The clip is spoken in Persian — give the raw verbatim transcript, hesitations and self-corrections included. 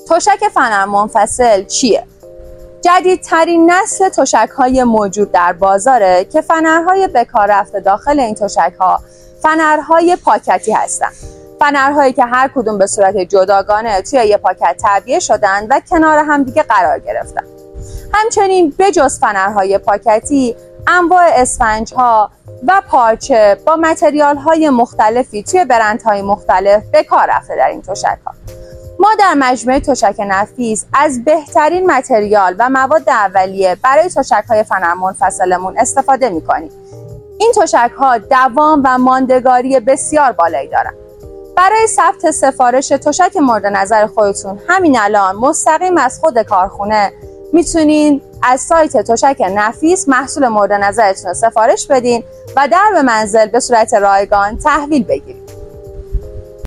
تشک فنر منفصل چیه؟ جدیدترین نسل تشک‌های موجود در بازاره که فنرهای به کار رفته داخل این تشک‌ها فنرهای پاکتی هستن. فنرهایی که هر کدوم به صورت جداگانه توی یه پاکت تعبیه شدن و کنار هم دیگه قرار گرفتن. همچنین بجز فنرهای پاکتی، انواع اسفنج‌ها و پارچه با متریال‌های مختلفی توی برندهای مختلف به کار رفته در این تشک‌ها. ما در مجموعه تشک نفیس از بهترین متریال و مواد اولیه برای تشک‌های فنر منفصلمون استفاده می‌کنیم. این تشک‌ها دوام و ماندگاری بسیار بالایی دارند. برای ثبت سفارش تشک مورد نظر خودتون همین الان مستقیم از خود کارخونه میتونین از سایت تشک نفیس محصول مورد نظرتون رو سفارش بدین و در به منزل به صورت رایگان تحویل بگیرید.